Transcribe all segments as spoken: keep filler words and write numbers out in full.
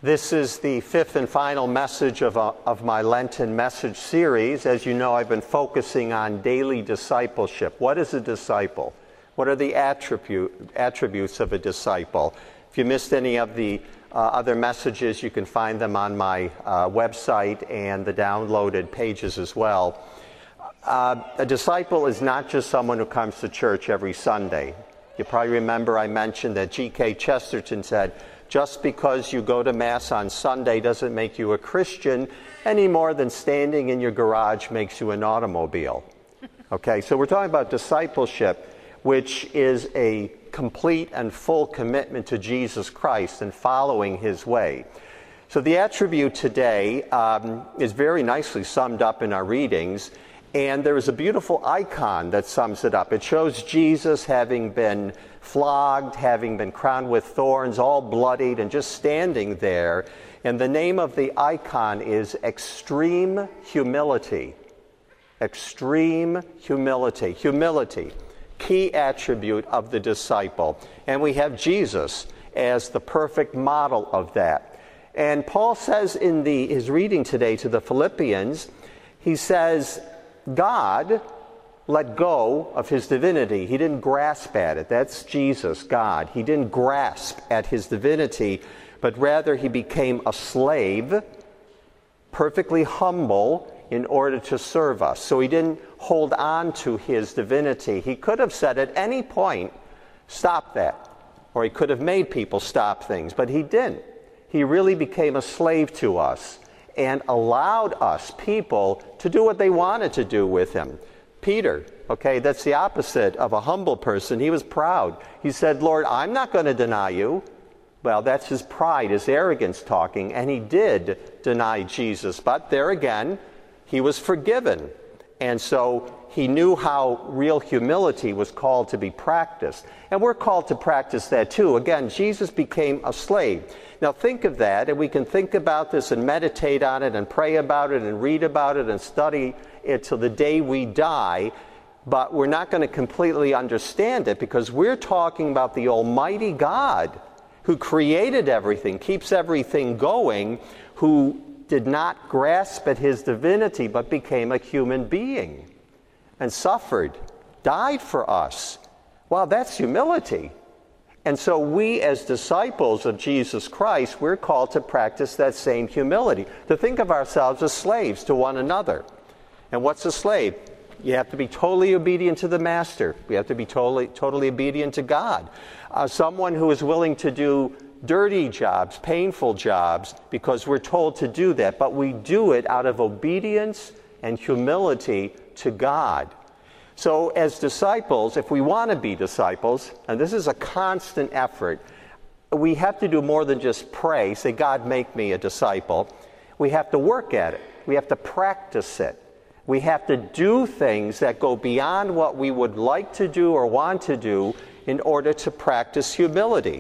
This is the fifth and final message of, a, of my Lenten message series. As you know, I've been focusing on daily discipleship. What is a disciple? What are the attribute, attributes of a disciple? If you missed any of the uh, other messages, you can find them on my uh, website and the downloaded pages as well. Uh, a disciple is not just someone who comes to church every Sunday. You probably remember I mentioned that G K Chesterton said, just because you go to Mass on Sunday doesn't make you a Christian any more than standing in your garage makes you an automobile. Okay, so we're talking about discipleship, which is a complete and full commitment to Jesus Christ and following His way. So the attribute today um, is very nicely summed up in our readings, and there is a beautiful icon that sums it up. It shows Jesus having been flogged, having been crowned with thorns, all bloodied, and just standing there. And the name of the icon is extreme humility. Extreme humility. Humility, key attribute of the disciple. And we have Jesus as the perfect model of that. And Paul says in the, his reading today to the Philippians, he says, God let go of his divinity. He didn't grasp at it. That's Jesus, God. He didn't grasp at his divinity, but rather he became a slave, perfectly humble, in order to serve us. So he didn't hold on to his divinity. He could have said at any point, stop that. Or he could have made people stop things, but he didn't. He really became a slave to us and allowed us, people, to do what they wanted to do with him. Peter, okay, that's the opposite of a humble person. He was proud. He said, Lord, I'm not going to deny you. Well, that's his pride, his arrogance talking, and he did deny Jesus. But there again, he was forgiven. And so he knew how real humility was called to be practiced. And we're called to practice that too. Again, Jesus became a slave. Now think of that, and we can think about this and meditate on it and pray about it and read about it and study it till the day we die, but we're not going to completely understand it because we're talking about the Almighty God who created everything, keeps everything going, who did not grasp at his divinity but became a human being and suffered, died for us. Wow, that's humility. And so we as disciples of Jesus Christ, we're called to practice that same humility, to think of ourselves as slaves to one another. And what's a slave? You have to be totally obedient to the master. We have to be totally, totally obedient to God. Uh, someone who is willing to do dirty jobs, painful jobs, because we're told to do that, but we do it out of obedience and humility to God. So as disciples, if we want to be disciples, and this is a constant effort, we have to do more than just pray, say, God, make me a disciple. We have to work at it. We have to practice it. We have to do things that go beyond what we would like to do or want to do in order to practice humility.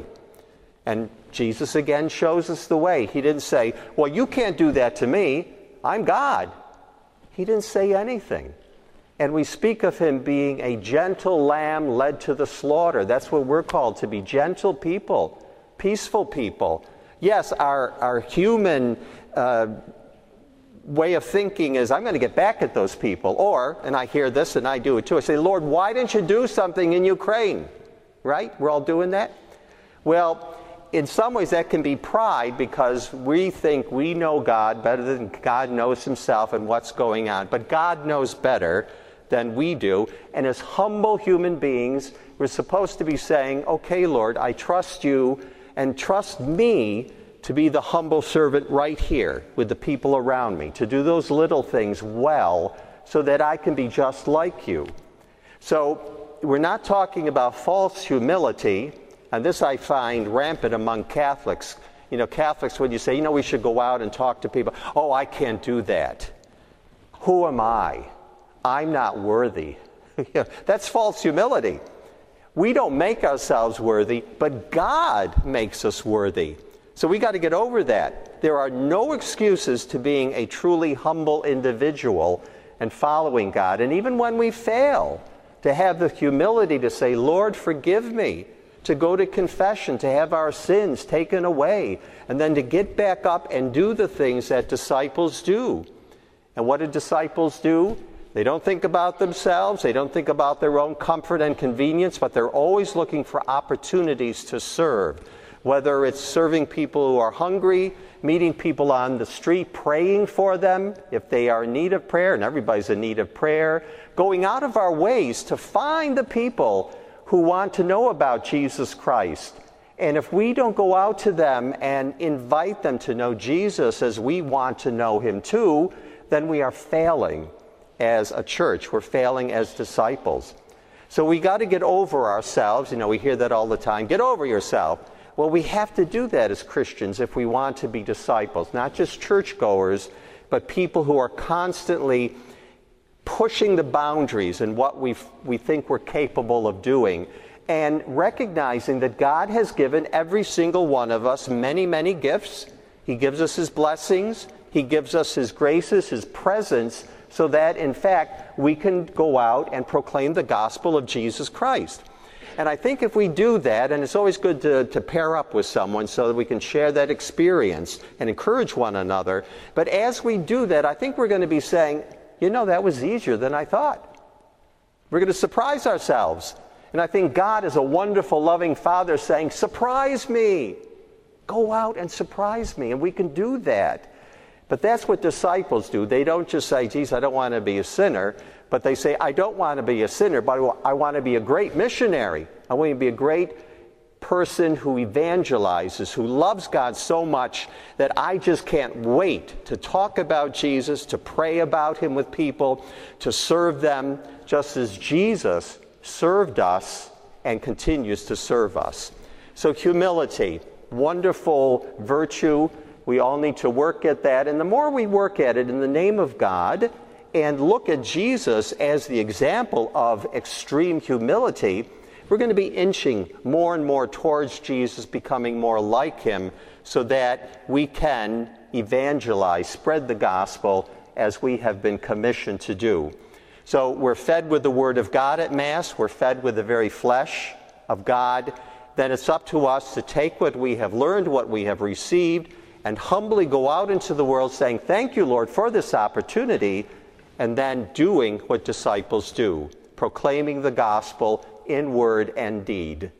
And Jesus again shows us the way. He didn't say, well, you can't do that to me. I'm God. He didn't say anything. And we speak of him being a gentle lamb led to the slaughter. That's what we're called to be, gentle people, peaceful people. Yes, our, our human uh, way of thinking is, I'm going to get back at those people. Or, and I hear this and I do it too, I say, Lord, why didn't you do something in Ukraine? Right? We're all doing that? Well, in some ways that can be pride because we think we know God better than God knows himself and what's going on. But God knows better than we do. And as humble human beings, we're supposed to be saying, okay, Lord, I trust you and trust me to be the humble servant right here with the people around me, to do those little things well so that I can be just like you. So we're not talking about false humility, and this I find rampant among Catholics. You know, Catholics, when you say, you know, we should go out and talk to people, oh, I can't do that. Who am I? I'm not worthy. That's false humility. We don't make ourselves worthy, but God makes us worthy. So we got to get over that. There are no excuses to being a truly humble individual and following God. And even when we fail, to have the humility to say, Lord, forgive me, to go to confession, to have our sins taken away, and then to get back up and do the things that disciples do. And what do disciples do? They don't think about themselves, they don't think about their own comfort and convenience, but they're always looking for opportunities to serve. Whether it's serving people who are hungry, meeting people on the street, praying for them if they are in need of prayer, and everybody's in need of prayer, going out of our ways to find the people who want to know about Jesus Christ. And if we don't go out to them and invite them to know Jesus as we want to know him too, then we are failing as a church. We're failing as disciples. So we got to get over ourselves. You know, we hear that all the time. Get over yourself. Well, we have to do that as Christians if we want to be disciples, not just churchgoers, but people who are constantly pushing the boundaries in what we we think we're capable of doing, and recognizing that God has given every single one of us many, many gifts. He gives us his blessings. He gives us his graces, his presence, so that, in fact, we can go out and proclaim the gospel of Jesus Christ. And I think if we do that, and it's always good to, to pair up with someone so that we can share that experience and encourage one another, but as we do that, I think we're going to be saying, you know, that was easier than I thought. We're going to surprise ourselves. And I think God is a wonderful, loving Father saying, surprise me. Go out and surprise me. And we can do that. But that's what disciples do. They don't just say, geez, I don't want to be a sinner. But they say, I don't want to be a sinner, but I want to be a great missionary. I want to be a great person who evangelizes, who loves God so much that I just can't wait to talk about Jesus, to pray about him with people, to serve them just as Jesus served us and continues to serve us. So humility, wonderful virtue. We all need to work at that. And the more we work at it in the name of God and look at Jesus as the example of extreme humility, we're going to be inching more and more towards Jesus, becoming more like him, so that we can evangelize, spread the gospel as we have been commissioned to do. So we're fed with the Word of God at Mass. We're fed with the very flesh of God. Then it's up to us to take what we have learned, what we have received, and humbly go out into the world saying, thank you, Lord, for this opportunity, and then doing what disciples do, proclaiming the gospel in word and deed.